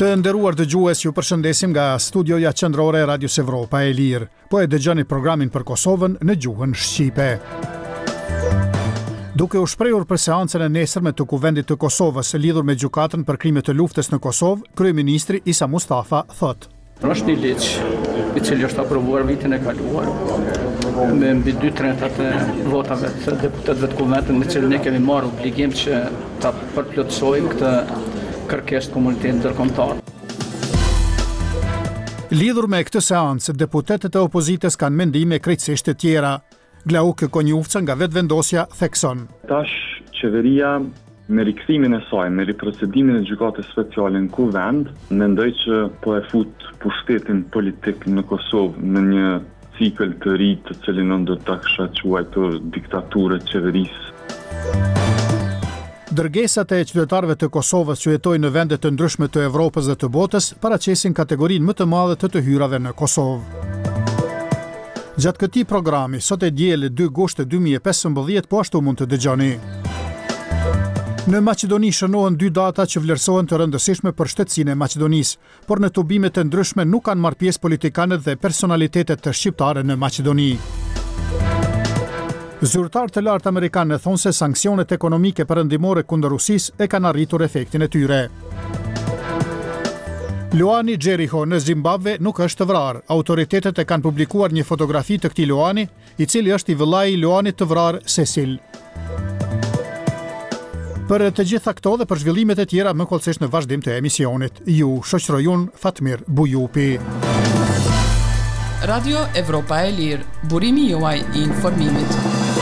Të nderuar dëgjues, ju përshëndesim nga studioja qendrore e Radios Evropa e Lirë. Po e dëgjoni programin për Kosovën në gjuhën shqipe. Duke u shprehur për seancën e nesërme të Kuvendit të Kosovës lidhur me gjykatën për krimet të luftës në Kosovë, kryeministri Isa Mustafa thotë: Është një ligj i cili është aprovuar vitin e kaluar me mbi 2/3 të votave të deputetëve të Kuvendit, me cilën ne kemi marrë obligim që ta përplotësojmë këtë kërkesë të komunitetit ndërkombëtar. Lidhur me këtë seancë, deputetët e opozitës kanë mendime krejtësisht të tjera. Glauke Konjufca nga vetëvendosja thekson: Tash qeveria me rikthimin e saj, me riprocedimin e gjykatës speciale në Kuvend, mendoj që po e fut pushtetin politik në Kosovë në një cikël të ri, të cilin unë do ta kisha quajtur diktaturë qeverisë. Dërgesat e qytetarëve të Kosovës që jetojnë në vende të ndryshme të Evropës dhe të botës paraqesin kategorinë më të madhe të hyrave në Kosovë. Gjatë këtij programi, sot e diel 2 gusht 2015, po ashtu mund të dëgjoni. Në Maqedoni shënohen 2 data që vlerësohen të rëndësishme për shtetësinë e Maqedonisë, por në tubimet e ndryshme nuk kanë marrë pjesë politikanët dhe personalitetet të shqiptare në Maqedoni. Zyrtarë të lartë amerikanë thonë se sanksionet ekonomike perëndimore kundër Rusisë e kanë arritur efektin e tyre. Luani Xheriho në Zimbabwe nuk është vrarë. Autoritetet e kanë publikuar një fotografi të këtij Luani, i cili është i vëllai i Luanit të vrarë Cecil. Për të gjitha këto dhe për zhvillimet e tjera më kollësisht në vazhdim të emisionit. Ju shoqëroj unë Fatmir Bujupi. Radio Evropa e Lirë, burimi juaj i informimit.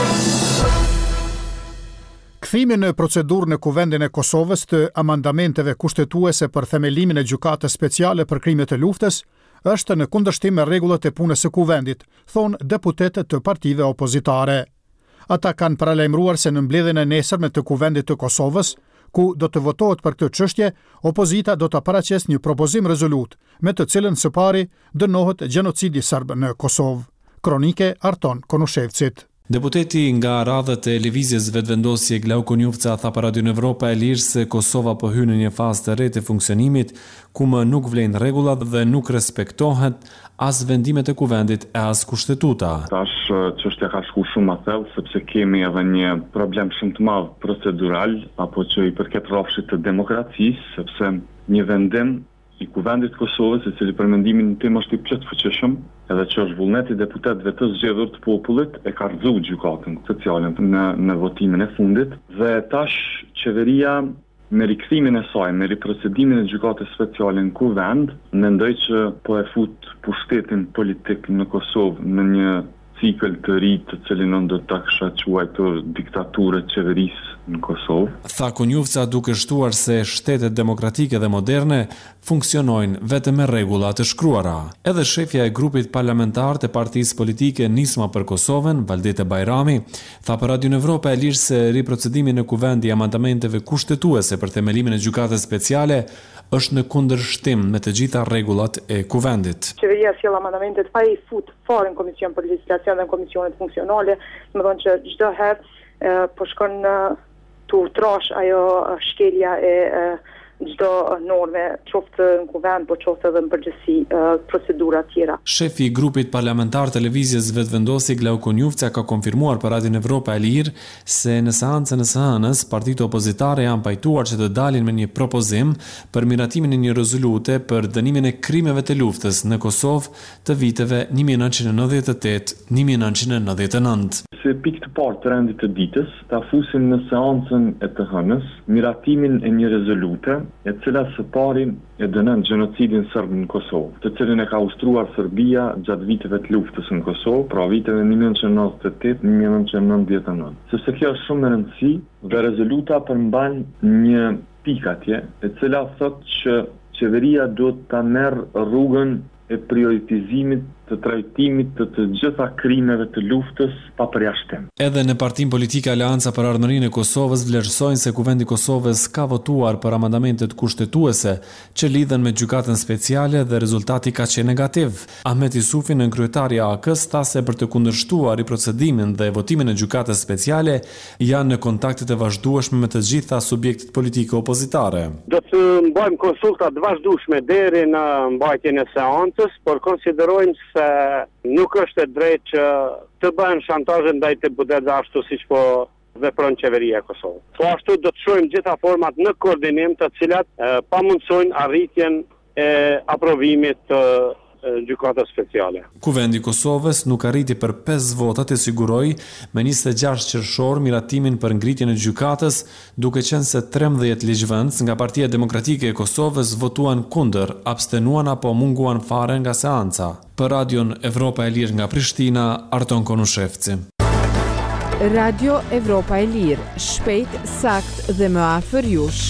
Kthimi në procedurë në Kuvendin e Kosovës të amandamenteve kushtetuese për themelimin e gjykatës speciale për krimet e luftës është në kundërshtim me rregullat e punës së Kuvendit, thonë deputetët të partive opozitare. Ata kanë paralajmëruar se në mbledhjen e nesërme të Kuvendit të Kosovës, ku do të votohet për këtë çështje, opozita do të paraqesë një propozim rezolut, me të cilën së pari dënohet gjenocidi serb në Kosovë. Kronike Arton Konushevcit. Deputeti nga radhët e lëvizjes vetëvendosje Glau Konjufca tha për Radio Evropa e Lirë se Kosova po hyn në një fazë të re të funksionimit ku më nuk vlen rregullat dhe nuk respektohet as vendimet e Kuvendit e as kushtetuta. Tash çështja ka shkuar shumë më thellë sepse kemi edhe një problem shumë të madh procedural apo që i përket rrafshit të demokracisë, sepse një vendim i Kuvendit Kosovës, i cili për mendimin tim është i plot fuqishëm, edhe që është vullneti deputetëve të zgjedhur të popullit, e ka rrëzuar gjykatën speciale në votimin e fundit, dhe tash qeveria me rikthimin e saj, me riprocedimin e gjykatës speciale në Kuvend, mendoj që po e fut pushtetin politik në Kosovë në një cikël të ri, të cilin unë do ta kisha quajtur diktaturë qeverisë në Kosovë. Tha Konjufca duke shtuar se shtetet demokratike dhe moderne funksionojnë vetëm me rregulla të shkruara. Edhe shefja e grupit parlamentar të partisë politike Nisma për Kosovën, Valdete Bajrami, tha për Radio Evropa e Lirë se riprocedimi në Kuvend i amandamenteve kushtetuese për themelimin e gjykatës speciale është në kundërshtim me të gjitha rregullat e Kuvendit. Qeveria sjell amandamentet pa i fut fare në komision për legislacion dhe në komisionet funksionale, më thonë që çdo herë po shkon tu trash ajo shkelja e çdo norme, qoftë në Kuvend, po qoftë edhe në përgjithësi procedura tjera. Shefi i grupit parlamentar të lëvizjes vetëvendosje Glau Konjufca ka konfirmuar për Radio Evropa e Lirë se në seancën e së hënës partitë opozitare janë pajtuar që të dalin me një propozim për miratimin e një rezolute për dënimin e krimeve të luftës në Kosovë të viteve 1998-1999. Se pikë të parë të rendit të ditës, ta fusim në seancën e të hënës miratimin e një rezolute e cila së pari e dënon gjenocidin serb në Kosovë, të cilin e ka ushtuar Serbia gjatë viteve të luftës në Kosovë, pra viteve 1998-1999. Sepse kjo është shumë e rëndësishme dhe rezoluta përmban një pikë atje, e cila thotë që qeveria do ta merr rrugën e prioritizimit të trajtimit të gjitha krimeve të luftës pa përjashtim. Edhe në Partinë Politike Aleanca për Ardhmërinë e Kosovës vlerësojnë se Kuvendi i Kosovës ka votuar për amandamentet kushtetuese që lidhen me gjykatën speciale dhe rezultati ka qenë negativ. Ahmet Isufi, në kryetari i AK-s, tha se për të kundërshtuar i procedimin dhe votimin e gjykatës speciale janë në kontaktet e vazhdueshme me të gjitha subjektet politike opozitare. Do të mbajmë konsultat vazhdueshme deri në mbajtjen e seancës, por konsiderojmë se nuk është e drejtë që të bëhen shantazhe ndaj të deputetëve ashtu siç po vepron qeveria e Kosovës. Po ashtu do të shohim gjitha format në koordinim të cilat pamundsojnë arritjen e aprovimit të gjykatës speciale. Kuvendi i Kosovës nuk arriti për 5 vota të siguroi me 26 qershor miratimin për ngritjen e gjykatës, duke qenë se 13 ligjvëndës nga Partia Demokratike e Kosovës votuan kundër, abstenuan apo munguan fare nga seanca. Për Radion Evropa e Lirë nga Prishtina, Arton Konushevci. Radio Evropa e Lirë, shpejt, sakt dhe më afër jush.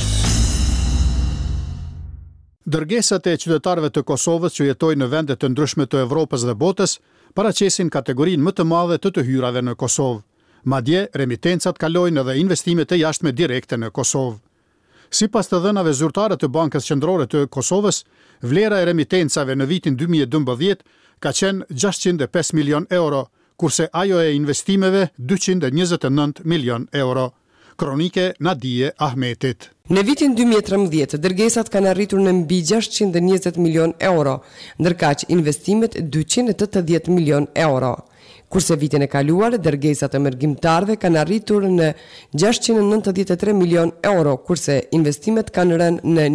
Dërgesat e qytetarëve të Kosovës që jetojnë në vende të ndryshme të Evropës dhe botës paraqesin kategorinë më të madhe të hyrave në Kosovë. Madje remitencat kalojnë edhe investimet e jashtme direkte në Kosovë. Sipas të dhënave zyrtare të Bankës Qendrore të Kosovës, vlera e remitencave në vitin 2012 ka qenë 605 milion euro, kurse ajo e investimeve 229 milion euro. Kronike Nadije Ahmetit. Në vitin 2013, dërgesat kanë arritur në mbi 620 milion euro, ndërkaq investimet 280 milion euro. Kurse vitin e kaluar, dërgesat e mërgjimtarve kanë arritur në 693 milion euro, kurse investimet kanë rënë në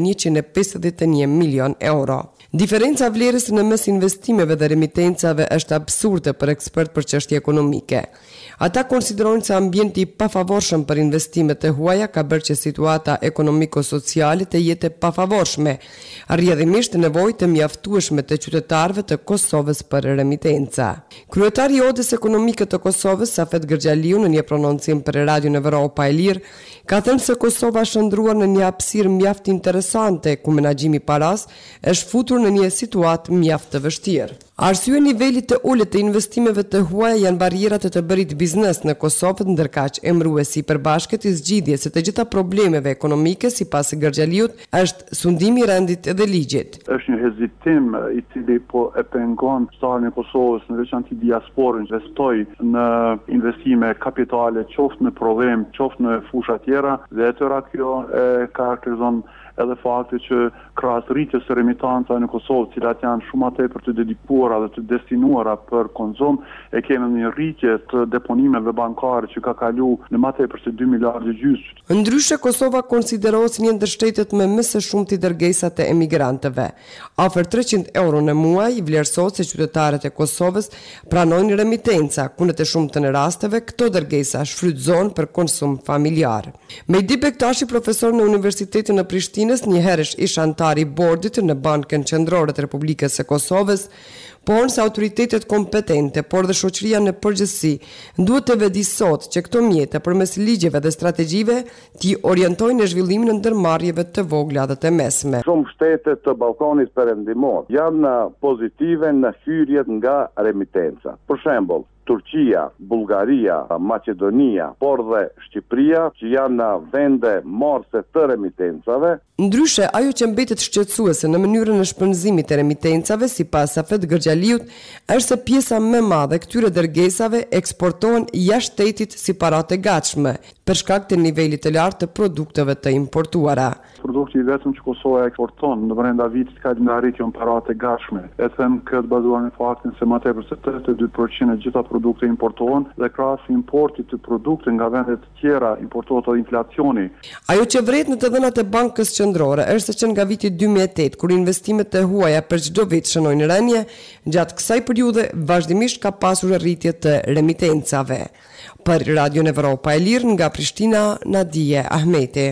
151 milion euro. Diferenca vlerës në mes investimeve dhe remitencave është absurde për ekspert për çështje ekonomike. Ata konsiderojnë se ambienti pafavorshëm për investimet e huaja ka bërë që situata ekonomiko-sociale të jetë pafavorshme, rrjedhimisht nevojë të mjaftueshme të qytetarëve të Kosovës për remitenca. Kryetari i Odës Ekonomike të Kosovës, Safet Gërgjaliu, në një prononcim për Radion Evropa e Lirë, ka thënë se Kosova është ndruar në një hapësirë mjaft interesante, ku menaxhimi i paras është futur në një situatë mjaft të vështirë. Arsye nivelit të ulët të investimeve të huaja janë barierat të bërit biznes në Kosovë, ndërkaq emëruesi i përbashkët i zgjidhjes së të gjitha problemeve ekonomike sipas Gërgjaliut është sundimi i rendit dhe ligjit. Është një hezitim i cili po e pengon shtarin e Kosovës, në veçantë diasporën, investoj në investime kapitale, qoftë në prodhim, qoftë në fusha tjera, dhe tëra kjo e karakterizon edhe fakti që krahas rritjes së remitancave në Kosovë, cilat janë shumë tepër të dedikuara dhe të destinuara për konsum, e kemi një rritje të deponimeve bankare që ka kalu në më tepër se 2 miliardë gjysmë. Ndryshe, Kosova konsiderohet një ndër shtetet me më së shumti dërgesat e emigrantëve. Afër 300 euro në muaj i vlerësohet se qytetarët e Kosovës pranojnë remitenca, ku në të shumtën e rasteve këto dërgesa shfrytëzohen për konsum familjar. Mehdi Bektashi, profesor në Universitetin në Prishtinë, një herësh ish antar i bordit në Bankën Qendrore të Republikës së Kosovës, por se autoritetet kompetente, por dhe shoqëria në përgjithësi, duhet të vëdisot që këto mjete përmes ligjeve dhe strategjive t'i orientojnë në zhvillimin e ndërmarrjeve të vogla dhe të mesme. Shumë shtete të Ballkanit Perëndimor janë pozitive në hyrjet nga remitenca. Për shembull, Turqia, Bullgaria, Maqedonia, por dhe Shqipëria, që janë vende marrëse të remitencave. Ndryshe, ajo që mbetet shqetësuese në mënyrën e shpenzimit të remitencave, sipas Safet Gërgjaliut, është se pjesa më e madhe këtyre dërgesave eksportohen jashtë shtetit si para të gatshme, për shkak të nivelit të lartë të produkteve të importuara. Produkti vetëm që Kosova eksporton në brenda vitit ka një arritje në para të gatshme. E them këtë bazuar në faktin se më tepër se 82% e gjitha produkte importohen dhe krahas importit të produkte nga vende të tjera importohet edhe inflacioni. Ajo që vret në të dhënat e Bankës Qendrore është që nga viti 2008, kur investimet e huaja për çdo vit shënojnë rënje, gjatë kësaj periudhe vazhdimisht ka pasur rritje të remitencave. Për Radion Evropa e Lirë nga Prishtina, Nadije Ahmeti.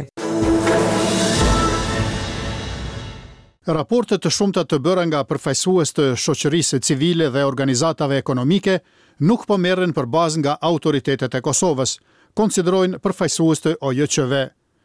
Raportet të shumta të bëra nga përfaqësues të shoqërisë civile dhe organizatave ekonomike nuk po merren për bazë nga autoritetet e Kosovës, konsiderojnë përfaqësues të OJQ-ve.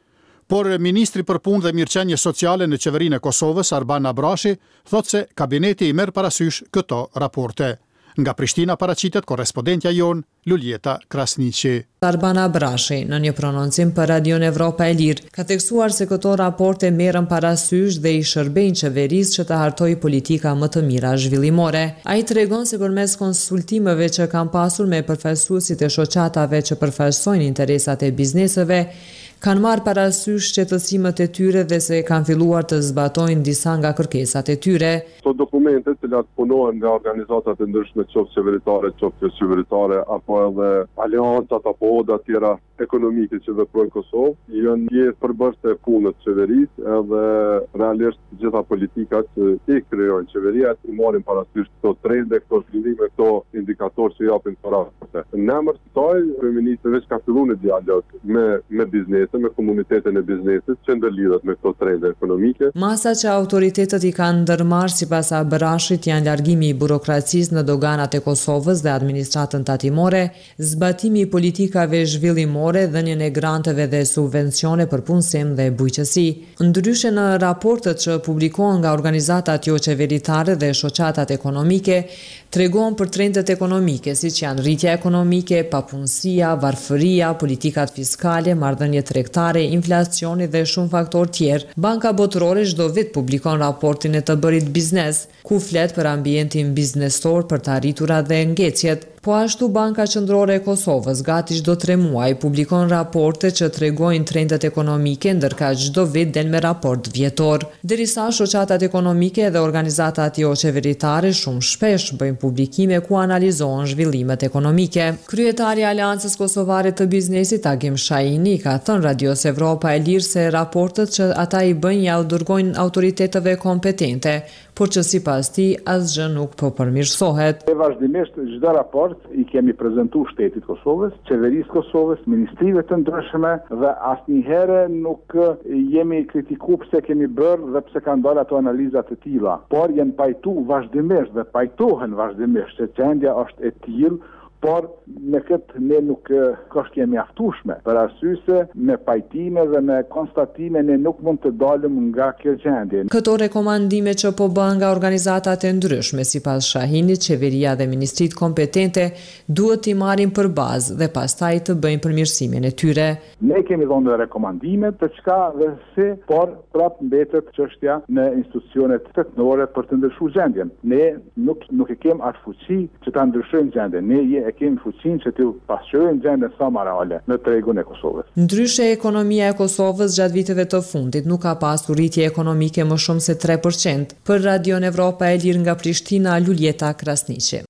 Por ministri për punë dhe mirëqenie sociale në qeverinë e Kosovës, Arban Abrashi, thotë se kabineti i merr parasysh këto raporte. Nga Prishtina paraqitet korrespondentja jon Luljeta Krasniqi. Arban Abrashi, në një prononcim për Radion Evropa e Lirë, ka theksuar se këto raporte merren parasysh dhe i shërbejnë qeverisë që të hartojë politika më të mira zhvillimore. Ai tregon se përmes konsultimeve që kanë pasur me përfaqësuesit e shoqatave që përfaqësojnë interesat e bizneseve, kanë marrë parasysh qetësimet e tyre dhe se kanë filluar të zbatojnë disa nga kërkesat e tyre. Këto dokumente të cilat punohen nga organizatat e ndryshme, qoftë qeveritare, qoftë qeveritare, apo edhe aleancat apo oda tjera ekonomike që veprojnë Kosovë, janë pjesë përbërëse e punës qeverisë edhe realisht gjitha politikat që i krijojnë qeveria i marrin parasysh këto trende, këto zhvillime, këto indikatorë që japin këto raporte. Në emër të kësaj, kryeministri veç ka filluar në dialog me biznesin, me komunitetin e biznesit që ndërlidhet me këto trende ekonomike. Masa që autoritetet i kanë ndërmarrë sipas Abrashit janë largimi i burokracisë në doganat e Kosovës dhe administratën tatimore, zbatimi i politikave zhvillimore, dhënien e granteve dhe subvencione për punësim dhe bujqësi. Ndryshe në raportet që publikohen nga organizatat jo qeveritare dhe shoqatat ekonomike, tregon për trendet ekonomike, siç janë rritja ekonomike, papunësia, varfëria, politikat fiskale, marrëdhëniet tregtare, inflacioni dhe shumë faktorë tjerë. Banka Botërore çdo vit publikon raportin e të bërit biznes, ku flet për ambientin biznesor, për të arriturat dhe ngecjet. Po ashtu Banka Qendrore e Kosovës gati çdo 3 muaj publikon raporte që tregojnë trendet ekonomike, ndërka çdo vit del me raport vjetor. Derisa shoqatat ekonomike dhe organizatat jo qeveritare shumë shpesh bëjnë publikime ku analizohen zhvillimet ekonomike. Kryetari i Aleancës Kosovare të Biznesit, Agim Shahini, ka thënë Radios Evropa e Lirë se raportet që ata i bëjnë ja u dërgojnë autoriteteve kompetente, por që sipas tij asgjë nuk po përmirësohet. Vazhdimisht çdo raport i kemi prezantuar shtetit Kosovës, qeverisë Kosovës, ministrive të ndryshme dhe asnjëherë nuk jemi kritikuar pse kemi bërë dhe pse kanë dalë ato analizat e tilla, por janë pajtuar vazhdimisht dhe pajtohen vazhdimisht se gjendja është e tillë, por me këtë ne nuk është jemi aftueshme, për arsye se me pajtime dhe me konstatime ne nuk mund të dalim nga kjo gjendje. Këto rekomandime që po bën nga organizatat e ndryshme, sipas Shahinit, qeveria dhe ministritë kompetente duhet t'i marrin për bazë dhe pastaj të bëjnë përmirësimin e tyre. Ne kemi dhënë rekomandime të çka dhe si, por prap mbetet çështja në institucionet teknore për të ndryshuar gjendjen. Ne nuk e kemi atë fuqi që ta ndryshojmë gjendjen. Ne e kemi fuqinë që të pasqyrojmë gjendjen sa më reale në tregun e Kosovës. Ndryshe, ekonomia e Kosovës gjatë viteve të fundit nuk ka pasur rritje ekonomike më shumë se 3%. Për Radion Evropa e Lirë nga Prishtina, Luljeta Krasniqi.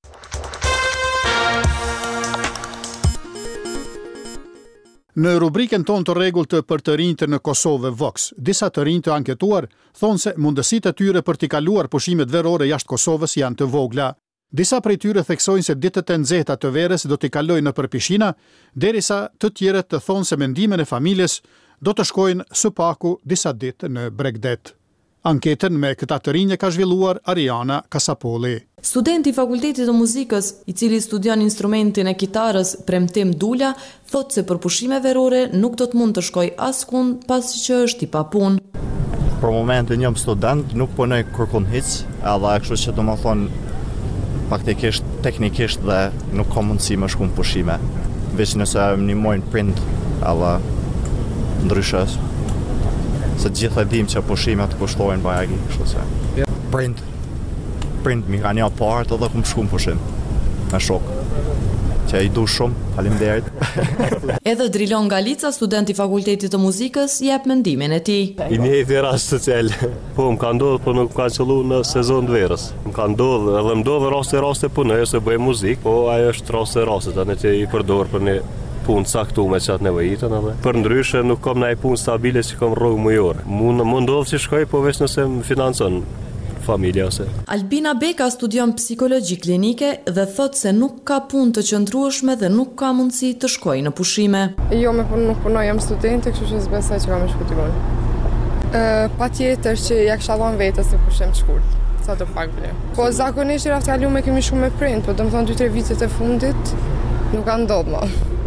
Në rubrikën tonë të rregullt për të rinjtë në Kosovë Vox, disa të rinj të anketuar thonë se mundësitë e tyre për t'i kaluar pushimet verore jashtë Kosovës janë të vogla. Disa prej tyre theksojnë se ditët e nxehta të verës do t'i kalojnë nëpër pishina, derisa të tjerët të thonë se mendimin e familjes do të shkojnë së paku disa ditë në Bregdet. Anketën me këta të rinj ka zhvilluar Ariana Kasapolli. Studenti i Fakultetit të Muzikës, i cili studion instrumentin e kitarës Premtim Dula, thotë se për pushime verore nuk do të mund të shkojë askund pasi që është i papunë. Për momentin jam student, nuk punoj kërkun hiç, edhe kështu që domethënë faktikisht, teknikisht dhe nuk ka mundësi më shku në pushime. Veç nëse një mojnë print, edhe ndryshe, se gjithë e dim që pushimet kushtojnë bajagi, kështu se. Print mi ka një part edhe ku më shku në pushim, me shok. Që i du shumë, faleminderit. Edhe Drilon Galica, student i Fakultetit të Muzikës, jep mendimin e tij. I njëjti rast social. Po më ka ndodhur, po nuk ka qellu në sezon të verës. Më ka ndodhur, edhe më ndodh raste punoj se bëj muzikë, po ajo është raste tani që i përdor për një punë caktuar që atë nevojitën edhe. Për ndryshe nuk kam ndaj punë stabile që kam rrugë mujore. Mund ndodh që shkoj, po veç nëse më financon familja ose. Albina Beka studion psikologji klinike dhe thot se nuk ka punë të qëndrueshme dhe nuk ka mundësi të shkojë në pushime. Jo, nuk punoj, jam studente, kështu që s'besoj që kam të shkoj. Patjetër që ja kisha dhënë vetes në pushim të shkurt, sa do pak bile. Po zakonisht raftë kaluar kemi shumë me prind, po domethënë 2-3 vitet e fundit nuk ka ndodhur më.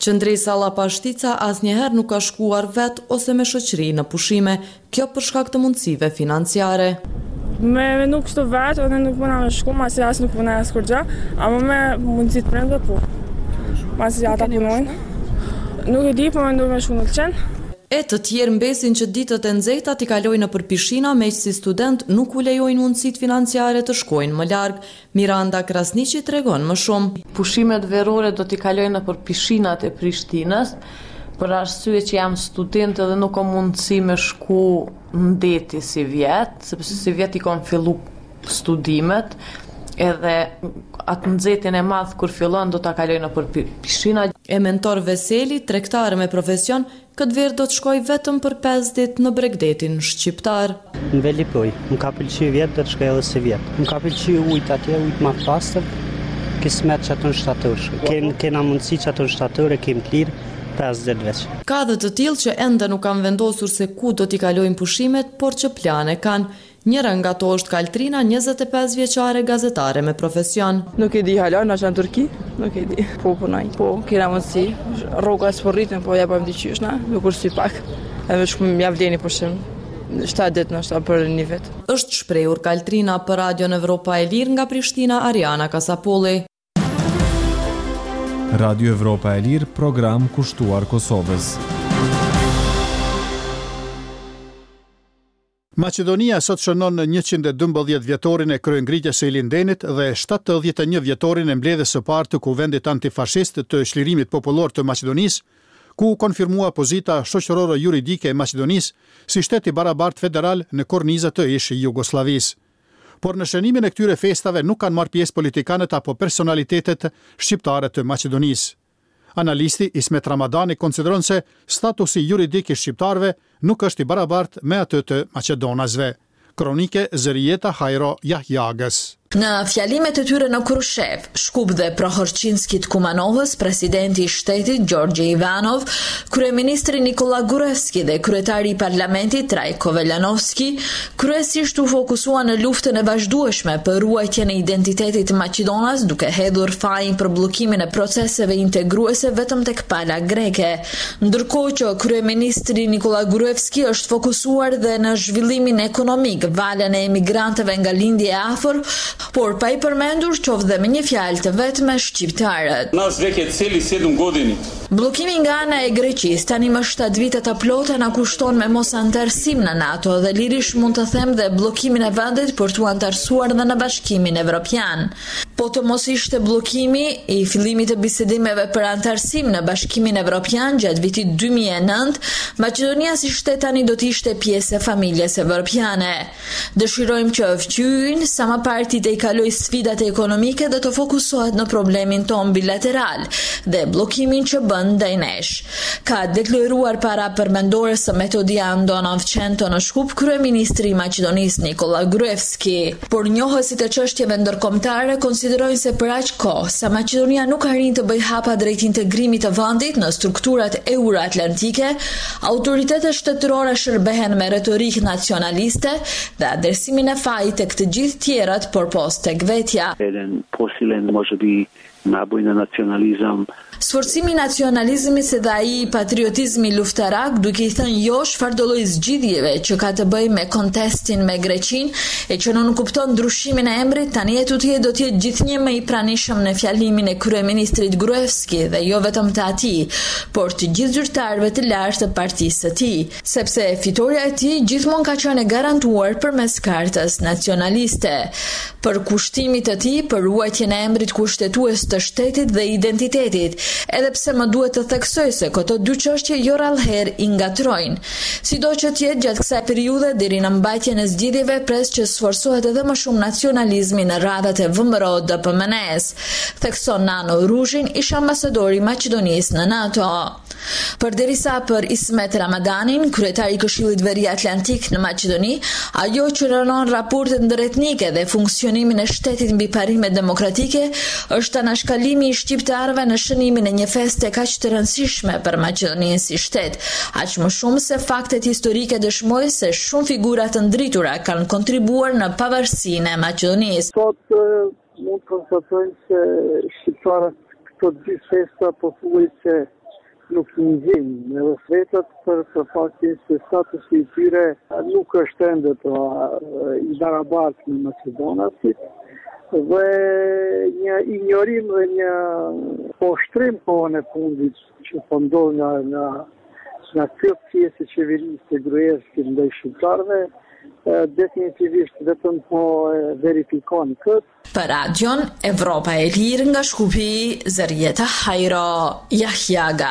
Qëndresa Llapashtica asnjëherë nuk ka shkuar vet ose me shoqëri në pushime, kjo për shkak të mundësive financiare. Me nuk kështu vetë, ose nuk mëna me shku, masi as nuk mëna as kur gjë, ama me mundësit prendve po. Masi ata punojnë. Nuk e di, po me ndu me shku në Lëqen. E të tjerë mbesin që ditët e nxehta t'i kalojnë nëpër pishina, me që si student nuk u lejojnë mundësit financiare të shkojnë më larg. Miranda Krasniqi tregon më shumë. Pushimet verore do t'i kalojnë nëpër pishinat e Prishtinës, për arsye që jam student edhe nuk kam mundësi me shku në deti si vjet, sepse si vjet i kam fillu studimet, edhe atë nxehtin e madh kur fillon do ta kaloj nëpër pishina. E mentor Veseli, tregtar me profesion, këtë verë do të shkoj vetëm për 5 ditë në Bregdetin shqiptar. Në Velipoj, më ka pëlqyer vjet do të shkoj edhe si vjet. Më ka pëlqyer ujtë atje, ujtë më pastër, kismet që atë në shtator. Kena mundësi që atë në shtator e kem të lirë 50 veç. Ka dhe të tillë që ende nuk kanë vendosur se ku do t'i kalojnë pushimet, por që plane kanë. Njëra nga to është Kaltrina, 25 vjeçare gazetare me profesion. Nuk e di hala, na që në Turki, nuk e di. Po punoj, po kena mundësi, rroga s'po rritën, po ja bëjmë diqysh, na, nuk është si pak. Edhe shku m'ja vleni pushim, 7 ditë nështë për një vit. Është shprehur Kaltrina për Radion Evropa e Lirë nga Prishtina, Ariana Kasapolli. Radio Evropa e Lirë, program kushtuar Kosovës. Maqedonia sot shënon 112 vjetorin e kryengritjes së Ilindenit dhe 71 vjetorin e mbledhjes së parë të Kuvendit Antifashist të Çlirimit Popullor të Maqedonisë, ku konfirmua pozita shoqërore juridike e Maqedonisë si shtet i barabartë federal në kornizat të ish Jugosllavisë. Por në shënimin e këtyre festave nuk kanë marrë pjesë politikanët apo personalitetet shqiptare të Maqedonisë. Analisti Ismet Ramadani konsideron se statusi juridik i shqiptarëve nuk është i barabartë me atë të maqedonasve. Kronike Zërijeta Hajro Jahjagës. Në fjalimet e tyre në Krushev, Shkup dhe Prohorçinskit Kumanovës, presidenti i shtetit Gjorgje Ivanov, kryeministri Nikola Gruevski dhe kryetari i parlamentit Trajko Velanovski, kryesisht u fokusua në luftën e vazhdueshme për ruajtjen e identitetit të Maqedonas, duke hedhur fajin për bllokimin e proceseve integruese vetëm tek pala greke. Ndërkohë që kryeministri Nikola Gruevski është fokusuar dhe në zhvillimin ekonomik, valën e emigrantëve nga lindje e afër, por pa i përmendur qoftë dhe me një fjalë të vetme shqiptarët. Bllokimi nga ana e Greqisë tani më 7 vite të plota na kushton me mos antarësim në NATO dhe lirish mund të them dhe bllokimin e vendit për t'u antarësuar dhe në Bashkimin Evropian. Po të mos ishte bllokimi i fillimit të bisedimeve për antarësim në Bashkimin Evropian gjatë vitit 2009, Maqedonia si shtet tani do të ishte pjesë e familjes evropiane. Dëshirojmë që fqyjin sa më parë i kaloj sfidat ekonomike dhe të fokusohet në problemin ton bilateral dhe bllokimin që bën ndaj nesh. Ka deklaruar para përmendores së Metodia Andonov Qento në Shkup kryeministri i Maqedonisë Nikola Gruevski. Por njohësit e çështjeve ndërkombëtare konsiderojnë se për aq kohë sa Maqedonia nuk arrin të bëjë hapa drejt integrimit të vendit në strukturat euroatlantike, autoritetet shtetërore shërbehen me retorikë nacionaliste dhe adresimin e fajit tek të gjithë tjerat por post tek vetja. Može bi naboj na nacionalizam. Sforcimi i nacionalizmit se dhe ai patriotizmi luftarak duke i thënë jo çfarëdo lloj zgjidhjeve që ka të bëjë me kontestin me Greqinë e që nuk kupton ndryshimin e emrit, tani do të jetë gjithnjë më i pranishëm në fjalimin e kryeministrit Gruevski dhe jo vetëm të atij, por të gjithë zyrtarëve të lartë të partisë së tij, sepse fitoria e tij gjithmonë ka qenë e garantuar përmes kartës nacionaliste. Për kushtimit të tij për ruajtjen e emrit kushtetues të shtetit dhe identitetit, edhe pse më duhet të theksoj se këto dy çështje jo rallëherë i ngatrojnë. Sido që të jetë gjatë kësaj periudhe deri në mbajtjen e zgjidhjeve pres që sforcohet edhe më shumë nacionalizmi në radhat e VMRO DPMNE-s, thekson Nano Ruzhin, ish ambasadori i Maqedonisë në NATO. Përderisa për Ismet Ramadanin, kryetari i Këshillit Veri Atlantik në Maqedoni, ajo që rënon raportet ndërretnike dhe funksionimin e shtetit mbi parime demokratike është anashkalimi i shqiptarëve në shënimin e një feste kaq të rëndësishme për Maqedoninë si shtet, aq më shumë se faktet historike dëshmojnë se shumë figura të ndritura kanë kontribuar në pavarësinë e Maqedonisë. Sot mund të konstatojmë se shqiptarët këto dy festa pothuajse nuk i ndjejnë edhe vetët për faktin se statusi i tyre nuk është ende i barabartë në Macedonasit dhe një ignorim dhe një poshtrim kohën e fundit që po ndodh nga kjo pjesë e qeverisë të Gruevskit ndaj shqiptarëve definitivisht vetëm po verifikon këtë. Për Radion Evropa e Lirë nga Shkupi, Zërjeta Hajro Jahjaga.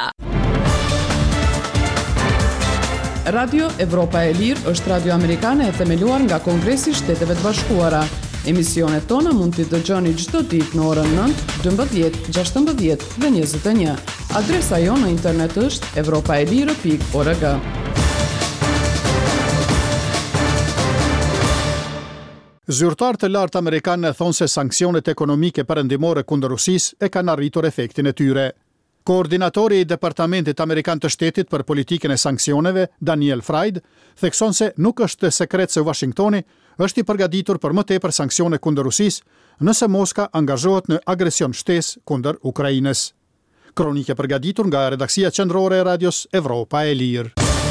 Radio Evropa e Lirë është radio amerikane e themeluar nga Kongresi i Shteteve të Bashkuara. Emisionet tona mund t'i dëgjoni çdo ditë në orën 9, 12, 16 dhe 21. Adresa jonë në internet është europaelire.org. Zyrtarë të lartë amerikanë thonë se sanksionet ekonomike perëndimore kundër Rusisë e kanë arritur efektin e tyre. Koordinatori i Departamentit Amerikan të Shtetit për politikën e sanksioneve, Daniel Fried, thekson se nuk është sekret se Washingtoni është i përgatitur për më tepër sanksione kundër Rusisë nëse Moska angazhohet në agresion shtesë kundër Ukrainës. Kronike përgatitur nga redaksia qendrore e radios Evropa e Lirë.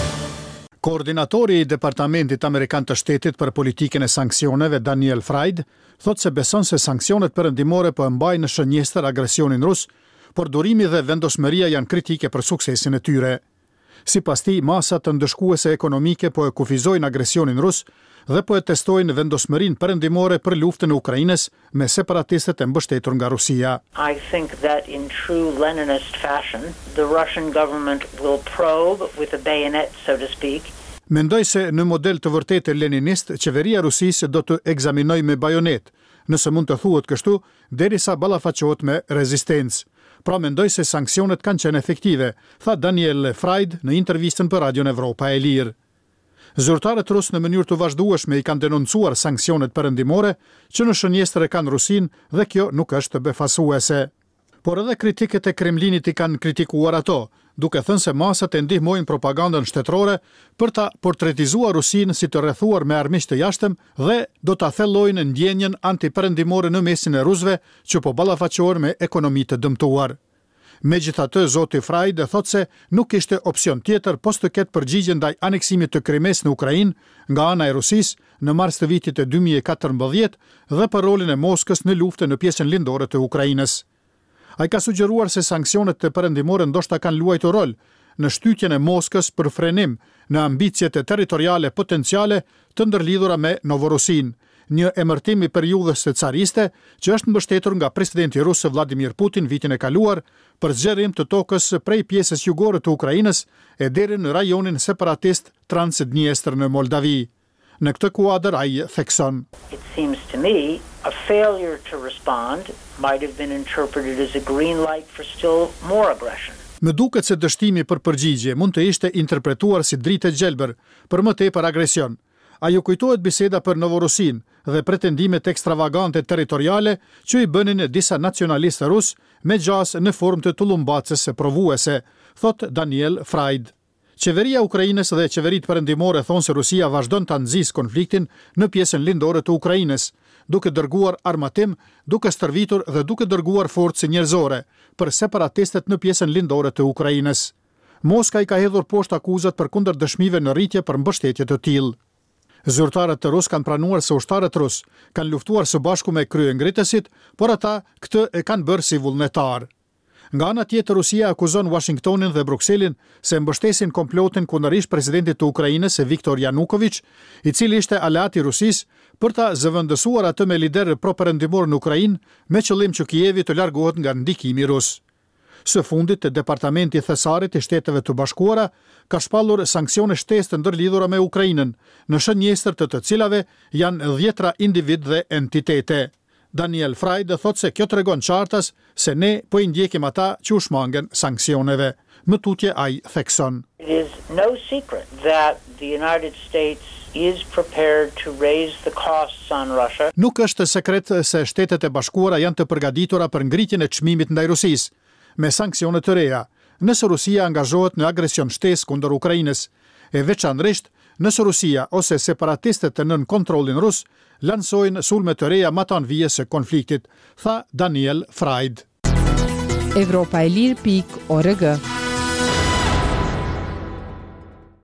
Koordinatori i Departamentit Amerikan të Shtetit për politikën e sanksioneve, Daniel Fried, thot se beson se sanksionet perëndimore po mbajnë në shënjestër agresionin rus, por durimi dhe vendosmëria janë kritike për suksesin e tyre. Sipas tij, masat të ndëshkuese ekonomike po e kufizojnë agresionin rus dhe po e testojnë vendosmërinë perëndimore për luftën e Ukrainës me separatistët e mbështetur nga Rusia. I think that in true Leninist fashion, the Russian government will probe with a bayonet, so to speak. Mendoj se në model të vërtetë leninist, qeveria Rusisë do të ekzaminoj me bajonet, nëse mund të thuhet kështu, derisa ballafaqohet me rezistencë. Pra mendoj se sanksionet kanë qenë efektive, tha Daniel Fried në intervistën për Radion Evropa e Lirë. Zyrtarët rusë në mënyrë të vazhdueshme i kanë denoncuar sanksionet perëndimore që në shënjestër e kanë Rusinë dhe kjo nuk është befasuese. Por edhe kritikët e Kremlinit i kanë kritikuar ato, duke thënë se masat e ndihmojnë propagandën shtetërore për ta portretizuar Rusinë si të rrethuar me armiq të jashtëm dhe do ta thellojnë ndjenjën antiperëndimore në mesin e rusëve që po ballafaqohen me ekonomi të dëmtuar. Megjithatë, zoti Fried thotë se nuk kishte opsion tjetër pos të ketë përgjigje ndaj aneksimit të Krimes në Ukrainë nga ana e Rusisë në mars të vitit e 2014 dhe për rolin e Moskës në luftën në pjesën lindore të Ukrainës. Ai ka sugjeruar se sanksionet të perëndimore ndoshta kanë luajtur rol në shtytjen e Moskës për frenim në ambicjet e territoriale potenciale të ndërlidhura me Novorusinë, një emërtim i periudhës së cariste që është mbështetur nga presidenti rus Vladimir Putin vitin e kaluar për zgjerim të tokës prej pjesës jugore të Ukrainës e deri në rajonin separatist Transdniestër në Moldavi. Në këtë kuadër ai thekson: It seems to me a failure to respond might have been interpreted as a green light for still more aggression. Më duket se dështimi për përgjigje mund të ishte interpretuar si dritë e gjelbër për më tepër agresion. Ajo kujtohet biseda për Novorusinë dhe pretendimet ekstravagante territoriale që i bënin disa nacionalistë rus me gjas në formë të tullumbacës së provuese, thot Daniel Fried. Qeveria Ukrainës dhe qeveritë perëndimore thonë se Rusia vazhdon ta nxjisë konfliktin në pjesën lindore të Ukrainës, duke dërguar armatim, duke stërvitur dhe duke dërguar forcë njerëzore për separatistët në pjesën lindore të Ukrainës. Moska i ka hedhur poshtë akuzat për kundërdëshmive në rritje për mbështetje të tillë. Zyrtarët të Rus kanë pranuar se ushtarët rus kanë luftuar së bashku me kryengritësit, por ata këtë e kanë bërë si vullnetar. Nga ana tjetër, Rusia akuzon Washingtonin dhe Brukselin se mbështesin komplotin kundërisht presidentit të Ukrainës Viktor Yanukovych, i cili ishte aleat i Rusisë për ta zëvendësuar atë me lider pro-perëndimor në Ukrainë me qëllim që Kijevi të largohet nga ndikimi rus. Së fundit, Departamenti i Thesarit i Shteteve të Bashkuara ka shpallur sanksione shtesë të ndërlidhura me Ukrainën, në shënjestër të cilave janë 10 individ dhe entitete. Daniel Fried thot se kjo tregon qartas se ne po i ndjekim ata që u shmangen sanksioneve. Më tutje ai thekson: It is no secret that the United States is prepared to raise the costs on Russia. Nuk është sekret se Shtetet e Bashkuara janë të përgatitura për ngritjen e çmimit ndaj Rusisë me sanksione të reja, nëse Rusia angazhohet në agresion shtesë kundër Ukrainës, e veçanërisht nëse Rusia ose separatistët të nën kontrollin rus lansojnë sulme të reja matanvije së konfliktit, tha Daniel Fried. Evropaelir.org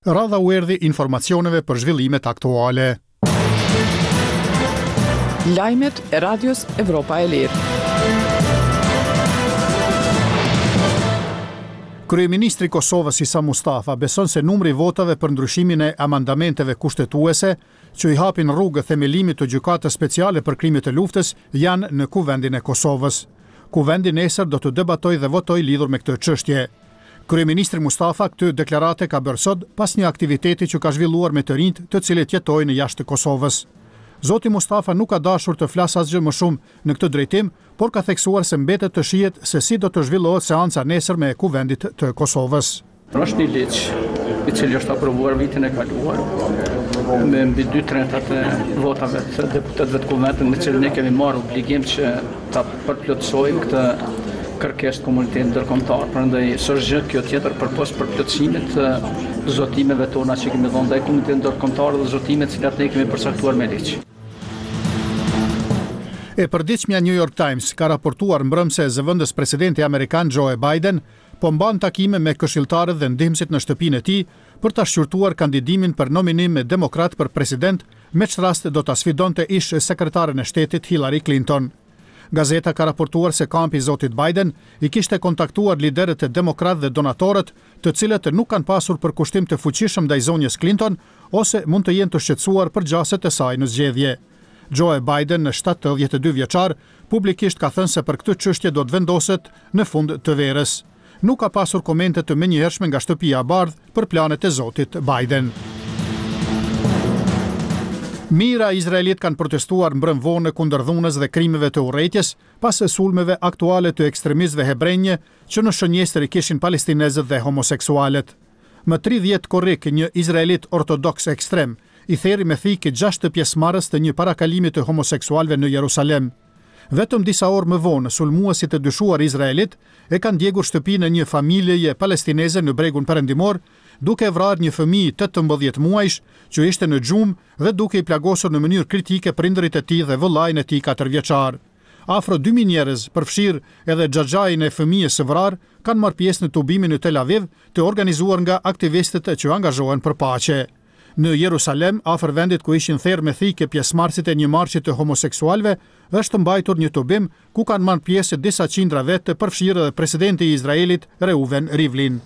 Radha u erdhi informacioneve për zhvillimet aktuale. Lajmet e Radios Evropa e Lirë. Kryeministri i Kosovës Isa Mustafa beson se numri i votave për ndryshimin e amendamenteve kushtetuese që i hapin rrugë themelimit të gjykatës speciale për krimet e luftës janë në kuvendin e Kosovës. Kuvendi nesër do të debatojë dhe votojë lidhur me këtë çështje. Kryeministri Mustafa këtë deklarate ka bërë sot pas një aktiviteti që ka zhvilluar me të rinjt të cilët jetojnë jashtë Kosovës. Zoti Mustafa nuk ka dashur të flasë asgjë më shumë në këtë drejtim, por ka theksuar se mbetet të shihet se si do të zhvillohet seanca nesërme e kuvendit të Kosovës. Është një ligj i cili është aprovuar vitin e kaluar me mbi 2/3 të votave të deputetëve të kuvendit, me cilën ne kemi marrë obligim që ta përplotësojmë këtë kërkesë të komunitetit ndërkombëtar. Prandaj s'është gjë kjo tjetër përpos përplotësimit të zotimeve tona që kemi dhënë ndaj komunitetit ndërkombëtar dhe zotimet që ne kemi përcaktuar me ligj. E përditshmja New York Times ka raportuar mbrëmse zëvendës presidenti amerikan Joe Biden po mban takime me këshilltarët dhe ndihmësit në shtëpinë e tij për ta shqyrtuar kandidimin për nominim me demokrat për president, me çfarë rast do ta sfidonte ish sekretaren e shtetit Hillary Clinton. Gazeta ka raportuar se kampi i zotit Biden i kishte kontaktuar liderët e demokrat dhe donatorët, të cilët nuk kanë pasur përkushtim të fuqishëm ndaj zonjës Clinton ose mund të jenë të shqetësuar për gjaset e saj në zgjedhje. Joe Biden, në 72 vjeçar, publikisht ka thënë se për këtë çështje do të vendoset në fund të verës. Nuk ka pasur komente të menjëhershme nga shtëpia e bardhë për planet e zotit Biden. Mijëra izraelit kanë protestuar mbrëmvonë kundër dhunës dhe krimeve të urrëties pas sulmeve aktuale të ekstremistëve hebrejnë që në shënjestër i kishin palestinezët dhe homoseksualet. Më 30 korrik, një izraelit ortodoks ekstrem, i theri me thikë 6 pjesëmarrës të një parakalimi të homoseksualëve në Jerusalem. Vetëm disa orë më vonë, sulmuesit e dyshuar izraelit e kanë djegur shtëpinë e një familjeje palestineze në bregun perëndimor, duke vrarë një fëmijë 18 muajsh që ishte në xhumë dhe duke i plagosur në mënyrë kritike prindërit e tij dhe vëllain e tij 4 vjeçar. Afro 2000 njerëz, përfshirë edhe xhaxhain e fëmijës së vrarë, kanë marrë pjesë në tubimin në Tel Aviv, të organizuar nga aktivistët që angazhohen për paqe. Në Jerusalem, afër vendit ku ishin therrë me thikë pjesëmarrësit e një marshi të homoseksualëve, është mbajtur një tubim ku kanë marrë pjesë disa qindra vetë, përfshirë edhe presidenti i Izraelit Reuven Rivlin.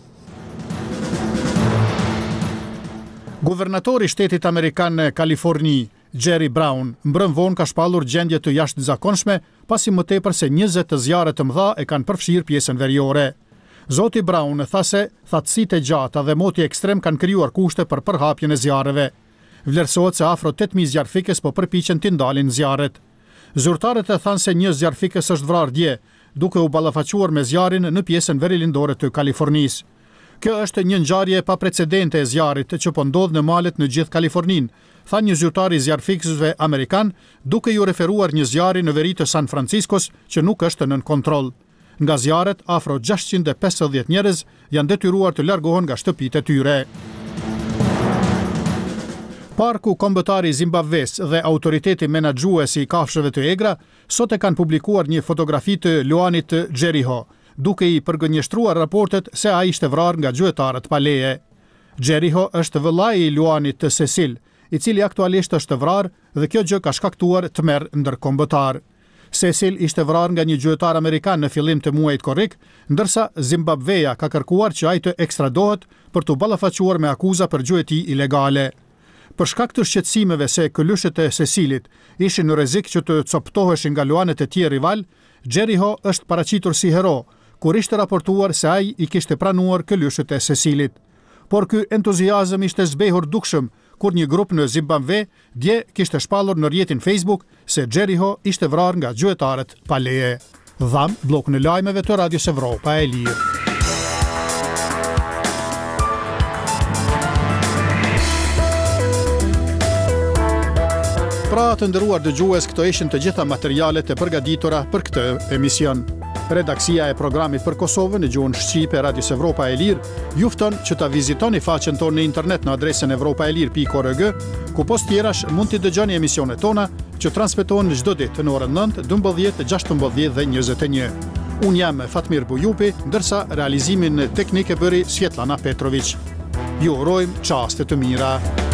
Guvernatori i shtetit amerikan në Kaliforni, Jerry Brown, mbrëmvonë ka shpallur gjendje të jashtëzakonshme pasi më tepër se 20 të zjarre të mëdha e kanë përfshirë pjesën veriore. Zoti Brown tha se thatësitë e gjata dhe moti ekstrem kanë krijuar kushte për përhapjen e zjarreve. Vlerësohet se afro 8000 zjarrfikës po përpiqen të ndalin zjarret. Zyrtarët e thanë se një zjarrfikës është vrarë dje, duke u ballafaquar me zjarrin në pjesën verilindore të Kalifornisë. Kjo është një ngjarje pa precedente e zjarrit që po ndodh në malet në gjithë Kaliforninë, tha një zyrtar i zjarrfikësve amerikan, duke ju referuar një zjarri në veri të San Franciscos që nuk është nën kontroll. Nga zjarret, afro 650 njerëz janë detyruar të largohen nga shtëpitë e tyre. Parku Kombëtar i Zimbabves dhe autoriteti menaxhues i kafshëve të egra sot e kanë publikuar një fotografi të Luanit Jericho, duke i përgënjeshtruar raportet se ai ishte vrarë nga gjuetarët pa leje. Jericho është vëllai i Luanit të Cecil, i cili aktualisht është vrarë dhe kjo gjë ka shkaktuar tmerr ndërkombëtar. Cecil ishte vrarë nga një gjuetar amerikan në fillim të muajit korrik, ndërsa Zimbabveja ka kërkuar që ai të ekstradohet për të ballafaquar me akuza për gjueti ilegale. Për shkak të shqetësimeve se këlyshët e Cecilit ishin në rrezik që të coptoheshin nga luanet e tij rival, Jericho është paraqitur si hero, kur ishte raportuar se ai i kishte pranuar këlyshët e Cecilit. Por ky entuziazëm ishte zbehur dukshëm kur një grup në Zimbabve dje kishte shpallur në rrjetin Facebook se Jericho ishte vrarë nga gjuetarët pa leje. Dham, blokun e lajmeve të Radios Evropa e Lirë. Pra të nderuar dëgjues, këto ishin të gjitha materialet e përgatitura për këtë emision. Redaksia e programit për Kosovën në gjuhën shqipe Radios Evropa e Lirë ju fton që ta vizitoni faqen tonë në internet në adresën evropaelir.org, ku post tjerash mund të dëgjoni emisionet tona që transmetohen çdo ditë në orën 9, 12, 16 dhe 21. Unë jam Fatmir Bujupi, ndërsa realizimin teknik e bëri Svetlana Petrović. Ju urojmë qaste të mira.